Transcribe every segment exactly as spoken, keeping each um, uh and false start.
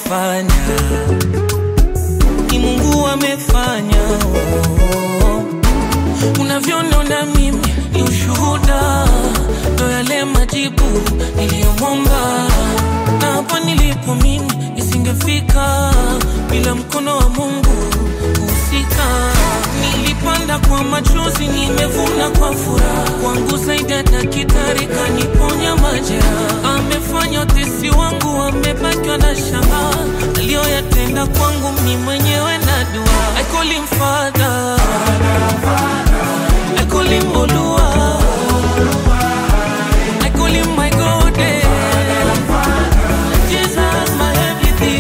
amefanya, ni Mungu amefanya. oh. Unavyoniona mimi ni ushuhuda, ndo yale majibu niliyomwomba. Na hapa nilipo mimi nisingefika bila mkono wa Mungu husika. Nilipanda kwa machozi, nimevuna kwa furaha. Kwangu zaidi ya daktari kaniponya majeraha. Amefanya utesi wangu, amebakiwa na shanga. Aliyoyatenda kwangu mimi mwenyewe na dua. I call him Father, I call him Olua, I call him my God, eh. Jesus my everything.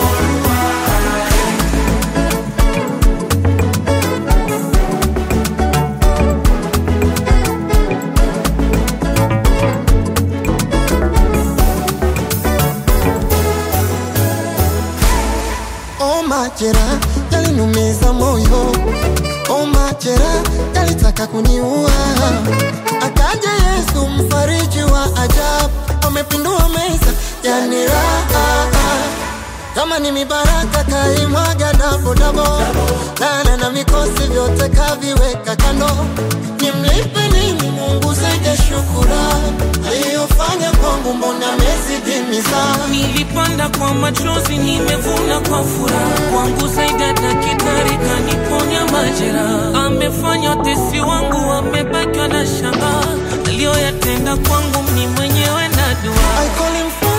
Oh majera yalinumiza moyo, oh majera yalitaka kuniua. Akaja Yesu mfariji wa ajabu, amepindua meza yani raha. Kama ni mibaraka kaimwaga dabo dabo, lana na mikosi vyote kaviweka kando. Nimlipe nini Mungu zaidi shukrani, aliyofanya kwangu mbona amezidi mizaa. Nilipanda kwa machozi, nimevuna kwa furaha. Kwangu zaidi ya daktari kaniponya majeraha. Amefanya utesi wangu, amebakiwa na shanga. Aliyoyatenda kwangu mimi mwenyewe na dua. I call him